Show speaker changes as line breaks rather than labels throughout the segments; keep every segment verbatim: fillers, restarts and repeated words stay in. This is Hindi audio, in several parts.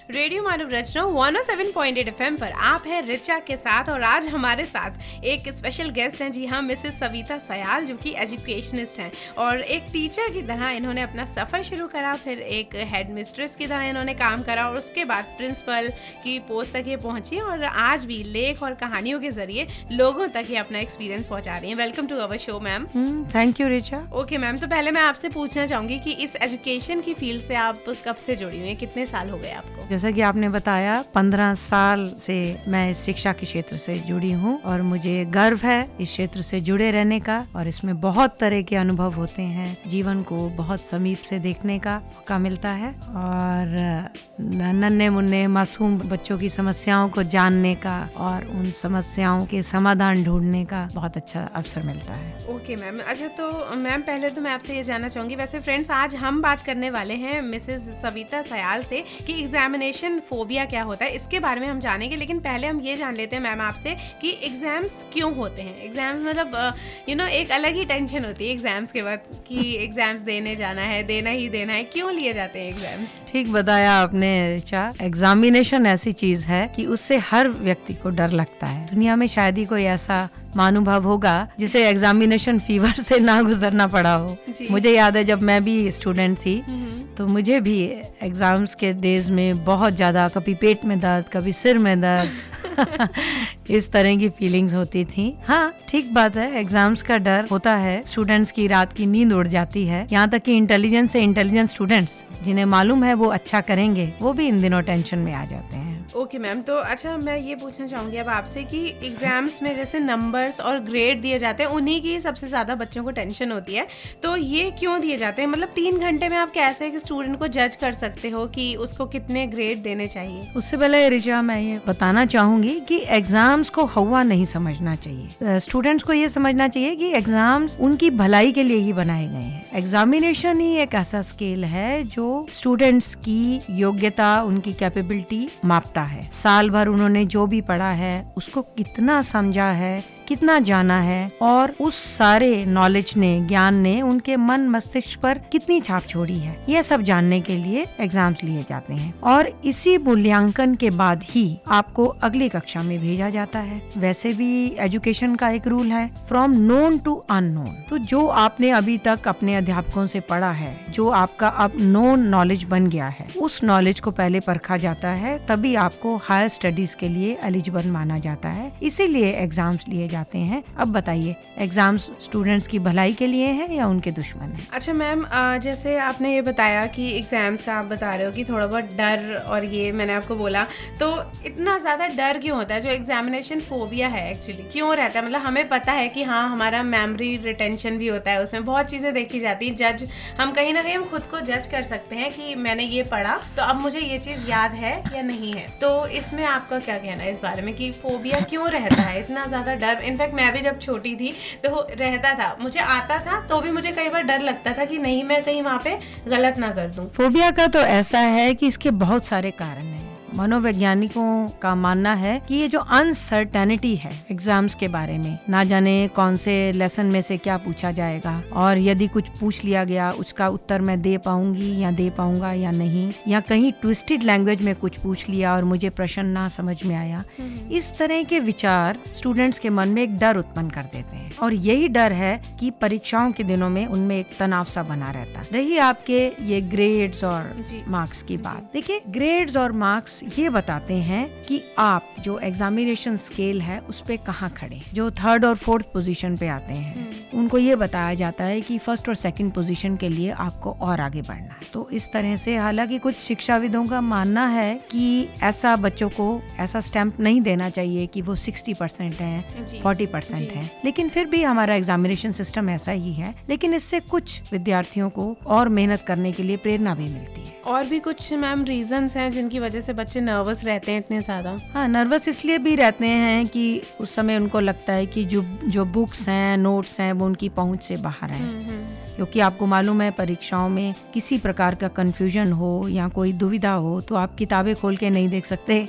Radio Manav Rachna one O seven point eight F M पर आप हैं रिचा के साथ और आज हमारे साथ एक स्पेशल गेस्ट हैं। जी हाँ, मिसेस सविता सयाल जो कि एजुकेशनिस्ट हैं और एक टीचर की तरह इन्होंने अपना सफ़र शुरू करा, फिर एक हेड मिस्ट्रेस की तरह इन्होंने काम करा और उसके बाद प्रिंसिपल की पोस्ट तक ये पहुंची और आज भी लेख और कहानियों के जरिए लोगों तक ये अपना एक्सपीरियंस पहुंचा रही हैं। Welcome to our show ma'am.
Thank you Richa.
Okay ma'am, तो पहले मैं आपसे पूछना चाहूँगी कि इस एजुकेशन की फील्ड से आप कब से जुड़ी हुई हैं, कितने साल हो गए आपको?
जैसा कि आपने बताया पंद्रह साल से मैं इस शिक्षा के क्षेत्र से जुड़ी हूँ और मुझे गर्व है इस क्षेत्र से जुड़े रहने का और इसमें बहुत तरह के अनुभव होते हैं, जीवन को बहुत समीप से देखने का मौका मिलता है और नन्हे मुन्ने मासूम बच्चों की समस्याओं को जानने का और उन समस्याओं के समाधान ढूंढने का बहुत अच्छा अवसर मिलता है।
ओके मैम, अच्छा तो मैम पहले तो मैं आपसे ये जानना चाहूँगी, वैसे फ्रेंड्स आज हम बात करने वाले हैं मिसेस सविता सयाल से कि एग्जामिनेशन फोबिया क्या होता है, इसके बारे में हम जानेंगे। लेकिन पहले हम ये जान लेते हैं मैम आपसे कि एग्जाम्स क्यों होते हैं। एग्जाम्स मतलब यू नो एक अलग ही टेंशन होती है एग्जाम्स के बाद कि एग्जाम्स देने जाना है, देना ही देना है, क्यों लिए जाते हैं एग्जाम्स?
ठीक बताया आपने रिचा। एग्जामिनेशन ऐसी चीज है कि उससे हर व्यक्ति को डर लगता है। दुनिया में शायद ही कोई ऐसा महानुभव होगा जिसे एग्जामिनेशन फीवर से ना गुजरना पड़ा हो। मुझे याद है जब मैं भी स्टूडेंट थी तो मुझे भी एग्जाम्स के डेज में बहुत ज्यादा कभी पेट में दर्द, कभी सिर में दर्द इस तरह की फीलिंग्स होती थी। हाँ, ठीक बात है, एग्जाम्स का डर होता है, स्टूडेंट्स की रात की नींद उड़ जाती है। यहाँ तक कि इंटेलिजेंस से इंटेलिजेंट स्टूडेंट्स जिन्हें मालूम है वो अच्छा करेंगे वो भी इन दिनों टेंशन में आ जाते हैं।
ओके okay, मैम, तो अच्छा मैं ये पूछना चाहूँगी अब आपसे कि एग्जाम्स में जैसे नंबर्स और ग्रेड दिए जाते हैं, उन्हीं की सबसे ज़्यादा बच्चों को टेंशन होती है, तो ये क्यों दिए जाते हैं? मतलब तीन घंटे में आप कैसे एक स्टूडेंट को जज कर सकते हो कि उसको कितने ग्रेड देने चाहिए?
उससे पहले रिचा मैं ये बताना चाहूँगी कि एग्जाम्स को हवा नहीं समझना चाहिए। स्टूडेंट्स को ये समझना चाहिए कि एग्जाम्स उनकी भलाई के लिए ही बनाए गए हैं। एग्जामिनेशन ही एक ऐसा स्केल है जो स्टूडेंट्स की योग्यता, उनकी कैपेबिलिटी मापता है। साल भर उन्होंने जो भी पढ़ा है उसको कितना समझा है, कितना जाना है और उस सारे नॉलेज ने, ज्ञान ने उनके मन मस्तिष्क पर कितनी छाप छोड़ी है, यह सब जानने के लिए एग्जाम्स लिए जाते हैं और इसी मूल्यांकन के बाद ही आपको अगली कक्षा में भेजा जाता है। वैसे भी एजुकेशन का एक रूल है, फ्रॉम नोन टू अननोन। तो जो आपने अभी तक अपने अध्यापकों से पढ़ा है, जो आपका अब नोन नॉलेज बन गया है, उस नॉलेज को पहले परखा जाता है, तभी आपको हायर स्टडीज के लिए एलिजिबल माना जाता है। इसीलिए एग्जाम्स लिए जाते हैं। अब बताइए, एग्जाम्स स्टूडेंट्स की भलाई के लिए है या उनके दुश्मन है?
अच्छा मैम, जैसे आपने ये बताया कि एग्जाम्स का आप बता रहे हो कि थोड़ा बहुत डर और ये मैंने आपको बोला, तो इतना ज्यादा डर क्यों होता है? जो एग्जामिनेशन फोबिया है एक्चुअली क्यों रहता है? मतलब हमें पता है कि हाँ हमारा मेमोरी रिटेंशन भी होता है, उसमें बहुत चीजें देखी जाती है, जज हम कहीं ना कहीं हम खुद को जज कर सकते हैं कि मैंने ये पढ़ा तो अब मुझे ये चीज याद है या नहीं है। तो इसमें आपका क्या कहना है इस बारे में कि फोबिया क्यों रहता है, इतना ज्यादा डर? इनफैक्ट मैं भी जब छोटी थी तो रहता था, मुझे आता था तो भी मुझे कई बार डर लगता था कि नहीं मैं कहीं वहाँ पे गलत ना कर दूं।
फोबिया का तो ऐसा है कि इसके बहुत सारे कारण हैं। मनोवैज्ञानिकों का मानना है कि ये जो अनसर्टेनिटी है एग्जाम्स के बारे में, ना जाने कौन से लेसन में से क्या पूछा जाएगा और यदि कुछ पूछ लिया गया उसका उत्तर मैं दे पाऊंगी या दे पाऊंगा या नहीं, या कहीं ट्विस्टेड लैंग्वेज में कुछ पूछ लिया और मुझे प्रश्न ना समझ में आया, इस तरह के विचार स्टूडेंट्स के मन में एक डर उत्पन्न कर देते हैं और यही डर है कि परीक्षाओं के दिनों में उनमें एक तनाव सा बना रहता है। रही आपके ये ग्रेड्स और मार्क्स की बात, देखिए ग्रेड्स और मार्क्स ये बताते हैं कि आप जो एग्जामिनेशन स्केल है उस पे कहाँ खड़े। जो थर्ड और फोर्थ पोजीशन पे आते हैं उनको ये बताया जाता है कि फर्स्ट और सेकंड पोजीशन के लिए आपको और आगे बढ़ना है। तो इस तरह से, हालांकि कुछ शिक्षाविदों का मानना है कि ऐसा बच्चों को ऐसा स्टैंप नहीं देना चाहिए कि वो सिक्सटी परसेंट है, फोर्टी परसेंट है, लेकिन फिर भी हमारा एग्जामिनेशन सिस्टम ऐसा ही है। लेकिन इससे कुछ विद्यार्थियों को और मेहनत करने के लिए प्रेरणा भी मिलती है।
और भी कुछ मैम रीजंस हैं जिनकी वजह से बच्चे नर्वस रहते हैं इतने ज्यादा?
हाँ, नर्वस इसलिए भी रहते हैं कि उस समय उनको लगता है कि जो जो बुक्स हैं, नोट्स हैं, वो उनकी पहुंच से बाहर हैं। क्योंकि आपको मालूम है परीक्षाओं में किसी प्रकार का कंफ्यूजन हो या कोई दुविधा हो तो आप किताबें खोल के नहीं देख सकते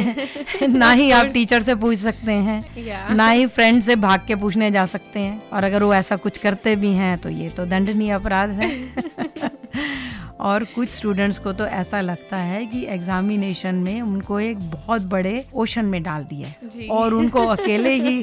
ना ही आप टीचर से पूछ सकते हैं, ना ही फ्रेंड से भाग के पूछने जा सकते हैं, और अगर वो ऐसा कुछ करते भी हैं तो ये तो दंडनीय अपराध है। और कुछ स्टूडेंट्स को तो ऐसा लगता है कि एग्जामिनेशन में उनको एक बहुत बड़े ओशन में डाल दिया है और उनको अकेले ही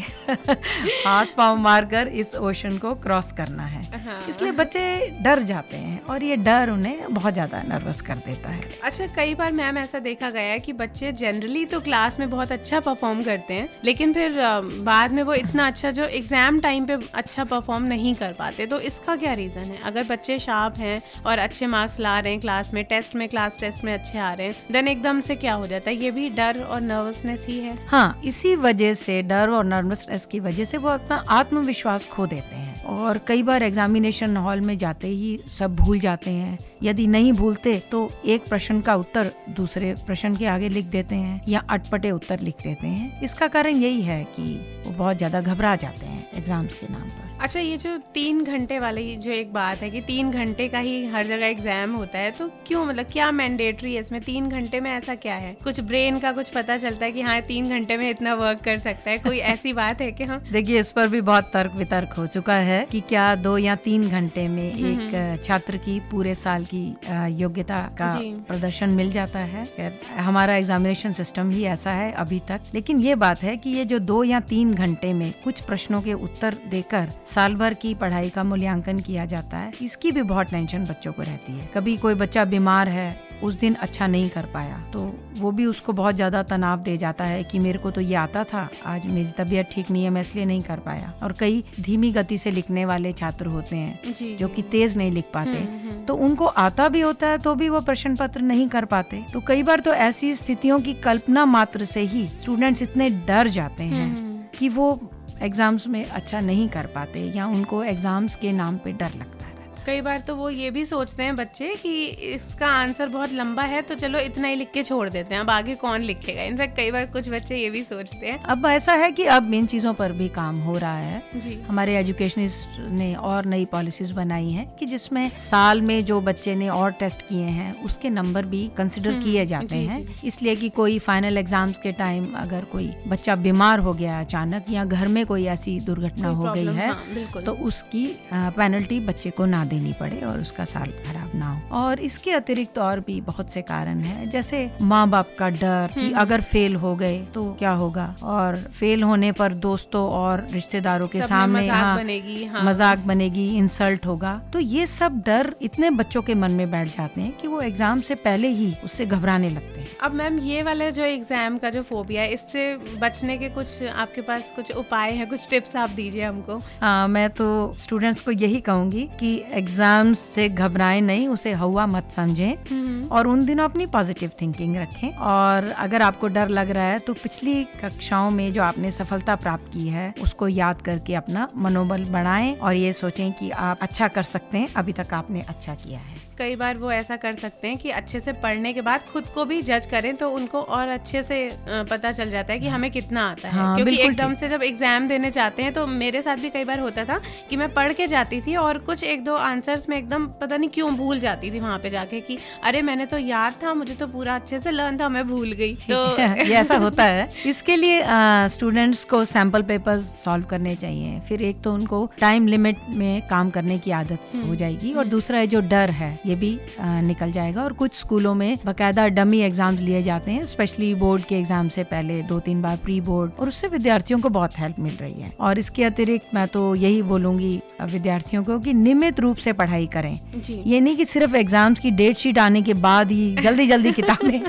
हाथ पांव मारकर इस ओशन को क्रॉस करना है। हाँ। इसलिए बच्चे डर जाते हैं और ये डर उन्हें बहुत ज्यादा नर्वस कर देता है।
अच्छा, कई बार मैम ऐसा देखा गया है कि बच्चे जनरली तो क्लास में बहुत अच्छा परफॉर्म करते हैं, लेकिन फिर बाद में वो इतना अच्छा जो एग्जाम टाइम पे अच्छा परफॉर्म नहीं कर पाते, तो इसका क्या रीजन है? अगर बच्चे शार्प हैं और अच्छे मार्क्स ला रहे हैं क्लास में, टेस्ट में क्लास टेस्ट में अच्छे आ रहे हैं, देन एकदम से क्या हो जाता है? ये भी डर और नर्वसनेस ही है।
हाँ, इसी वजह से, डर और नर्वसनेस की वजह से वो अपना आत्मविश्वास खो देते हैं और कई बार एग्जामिनेशन हॉल में जाते ही सब भूल जाते हैं। यदि नहीं भूलते तो एक प्रश्न का उत्तर दूसरे प्रश्न के आगे लिख देते हैं या अटपटे उत्तर लिख देते हैं। इसका कारण यही है कि वो बहुत ज्यादा घबरा जाते हैं एग्जाम्स के नाम पर।
अच्छा, ये जो तीन घंटे वाली जो एक बात है कि तीन घंटे का ही हर जगह एग्जाम होता है, तो क्यों, मतलब क्या मैंडेटरी है इसमें? तीन घंटे में ऐसा क्या है? कुछ ब्रेन का कुछ पता चलता है कि हाँ तीन घंटे में इतना वर्क कर सकता है? कोई ऐसी बात है कि हाँ?
देखिए, इस पर भी बहुत तर्क वितर्क हो चुका है कि क्या दो या तीन घंटे में एक छात्र की पूरे साल की योग्यता का प्रदर्शन मिल जाता है। हमारा एग्जामिनेशन सिस्टम ही ऐसा है अभी तक। लेकिन ये बात है कि ये जो दो या तीन घंटे में कुछ प्रश्नों के उत्तर देकर साल भर की पढ़ाई का मूल्यांकन किया जाता है, इसकी भी बहुत टेंशन बच्चों को रहती है। कभी कोई बच्चा बीमार है, उस दिन अच्छा नहीं कर पाया, तो वो भी उसको बहुत ज्यादा तनाव दे जाता है कि मेरे को तो ये आता था, आज मेरी तबीयत ठीक नहीं है, मैं इसलिए नहीं कर पाया। और कई धीमी गति से लिखने वाले छात्र होते हैं जी, जो कि तेज नहीं लिख पाते, तो उनको आता भी होता है तो भी वो प्रश्न पत्र नहीं कर पाते। तो कई बार तो ऐसी स्थितियों की कल्पना मात्र से ही स्टूडेंट्स इतने डर जाते हैं कि वो एग्जाम्स में अच्छा नहीं कर पाते या उनको एग्जाम्स के नाम पे डर लगता है।
कई बार तो वो ये भी सोचते हैं बच्चे कि इसका आंसर बहुत लंबा है तो चलो इतना ही लिख के छोड़ देते हैं, अब आगे कौन लिखेगा। इनफैक्ट कई बार कुछ बच्चे ये भी सोचते हैं।
अब ऐसा है कि अब इन चीजों पर भी काम हो रहा है जी। हमारे एजुकेशनिस्ट ने और नई पॉलिसीज बनाई हैं कि जिसमें साल में जो बच्चे ने और टेस्ट किए हैं उसके नंबर भी कंसिडर किए जाते जी, हैं जी। इसलिए कि कोई फाइनल एग्जाम्स के टाइम अगर कोई बच्चा बीमार हो गया अचानक या घर में कोई ऐसी दुर्घटना हो गई है, हाँ, तो उसकी पेनल्टी बच्चे को ना देनी पड़े और उसका साल खराब ना हो। और इसके अतिरिक्त और भी बहुत से कारण हैं, जैसे माँ बाप का डर कि अगर फेल हो गए तो क्या होगा, और फेल होने पर दोस्तों और रिश्तेदारों के सामने
मजाक हाँ, बनेगी हाँ।
मजाक बनेगी, इंसल्ट होगा। तो ये सब डर इतने बच्चों के मन में बैठ जाते हैं कि वो एग्जाम से पहले ही उससे घबराने लगते हैं।
अब मैम, ये वाले जो एग्जाम का जो फोबिया है, इससे बचने के कुछ आपके पास कुछ उपाय है, कुछ टिप्स आप दीजिए हमको।
हाँ, मैं तो स्टूडेंट्स को यही कहूंगी कि एग्जाम से घबराएं नहीं, उसे हवा मत समझें और उन दिनों अपनी पॉजिटिव थिंकिंग रखें। और अगर आपको डर लग रहा है तो पिछली कक्षाओं में जो आपने सफलता प्राप्त की है उसको याद करके अपना मनोबल बढ़ाएं और ये सोचें कि आप अच्छा कर सकते हैं, अभी तक आपने अच्छा किया है।
कई बार वो ऐसा कर सकते हैं कि अच्छे से पढ़ने के बाद खुद को भी जज करें तो उनको और अच्छे से पता चल जाता है कि हमें कितना आता है। हाँ, क्योंकि एकदम से जब एग्जाम देने जाते हैं तो मेरे साथ भी कई बार होता था कि मैं पढ़ के जाती थी और कुछ एक दो आंसर्स में एकदम पता नहीं क्यों भूल जाती थी वहाँ पे जाके कि अरे मैंने तो याद था, मुझे तो पूरा अच्छे से लर्न था, मैं भूल गई। तो
ये ऐसा होता है। इसके लिए स्टूडेंट्स को सैंपल पेपर्स सॉल्व करने चाहिए, फिर एक तो उनको टाइम लिमिट में काम करने की आदत हो जाएगी और दूसरा है जो डर है ये भी आ, निकल जाएगा। और कुछ स्कूलों में बाकायदा डमी एग्जाम्स लिए जाते हैं, स्पेशली बोर्ड के एग्जाम से पहले दो तीन बार प्री बोर्ड, और उससे विद्यार्थियों को बहुत हेल्प मिल रही है। और इसके अतिरिक्त मैं तो यही बोलूंगी विद्यार्थियों को कि नियमित रूप से पढ़ाई करें जी। ये नहीं कि सिर्फ एग्जाम्स की डेट शीट आने के बाद ही जल्दी जल्दी किताबें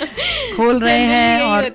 खोल रहे हैं और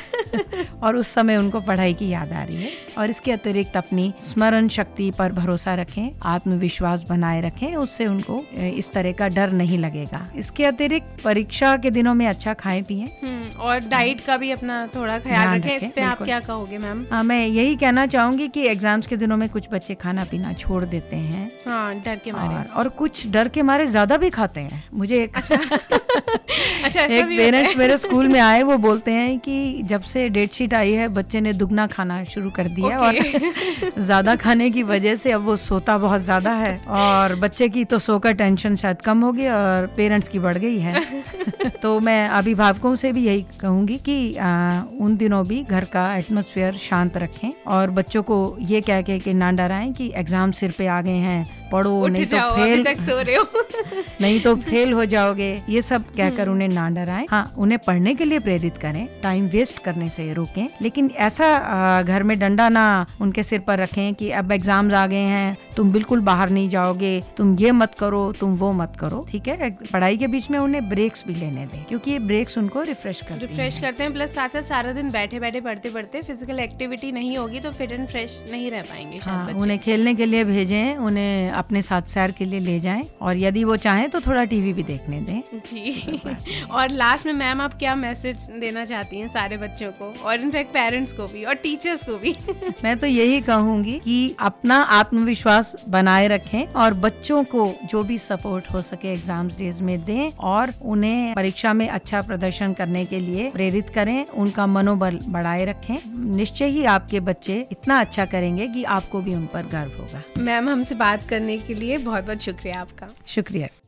और उस समय उनको पढ़ाई की याद आ रही है। और इसके अतिरिक्त अपनी स्मरण शक्ति पर भरोसा रखें, आत्मविश्वास बनाए रखें, उससे उनको इस तरह का डर नहीं लगेगा। इसके अतिरिक्त परीक्षा के दिनों में अच्छा खाएं पिएं
और डाइट का भी अपना थोड़ा ख्याल रखें। इस पे आप क्या कहोगे मैम?
हाँ, मैं यही कहना चाहूंगी कि एग्जाम्स के दिनों में कुछ बच्चे खाना पीना छोड़ देते हैं
हाँ, डर के मारे,
और, और कुछ डर के मारे ज्यादा भी खाते हैं। मुझे एक,
अच्छा, अच्छा,
एक पेरेंट्स मेरे स्कूल में आए, वो बोलते हैं कि जब से से डेट शीट आई है, बच्चे ने दुगना खाना शुरू कर दिया okay. और ज्यादा खाने की वजह से अब वो सोता बहुत ज्यादा है और बच्चे की तो सोकर टेंशन शायद कम होगी और पेरेंट्स की बढ़ गई है। तो मैं अभिभावकों से भी यही कहूंगी कि आ, उन दिनों भी घर का एटमॉस्फेयर शांत रखें और बच्चों को ये कह के कि ना डराएं कि एग्जाम सिर पे आ गए हैं, पढ़ो नहीं तो फेल
तक सो रहे हो
नहीं तो फेल हो जाओगे, ये सब कहकर उन्हें ना डराएं। हाँ, उन्हें पढ़ने के लिए प्रेरित करें, टाइम वेस्ट करने से रोकें, लेकिन ऐसा घर में डंडा ना उनके सिर पर रखें कि अब एग्जाम्स आ गए हैं, तुम बिल्कुल बाहर नहीं जाओगे, तुम ये मत करो, तुम वो मत करो। ठीक है, पढ़ाई के बीच में उन्हें ब्रेक्स भी लेने दें, क्योंकि ये ब्रेक्स उनको रिफ्रेश करते हैं
रिफ्रेश करते हैं प्लस साथ साथ सारा दिन बैठे बैठे पढ़ते पढ़ते फिजिकल एक्टिविटी नहीं होगी तो फिट एंड फ्रेश नहीं रह पाएंगे।
हाँ, उन्हें खेलने के लिए भेजें, उन्हें अपने साथ सैर के लिए ले जाएं और यदि वो चाहें तो थोड़ा टीवी भी देखने दें।
जी और लास्ट में मैम आप क्या मैसेज देना चाहती हैं सारे बच्चों को और इनफैक्ट पेरेंट्स को भी और टीचर्स को भी?
मैं तो यही कहूंगी कि अपना आत्मविश्वास बनाए रखें और बच्चों को जो भी सपोर्ट हो सके एग्जाम्स डेज में दें और उन्हें परीक्षा में अच्छा प्रदर्शन करने के लिए प्रेरित करें, उनका मनोबल बढ़ाए रखें। निश्चय ही आपके बच्चे इतना अच्छा करेंगे कि आपको भी उन पर गर्व होगा।
मैम, हमसे बात करने के लिए बहुत बहुत शुक्रिया आपका।
शुक्रिया।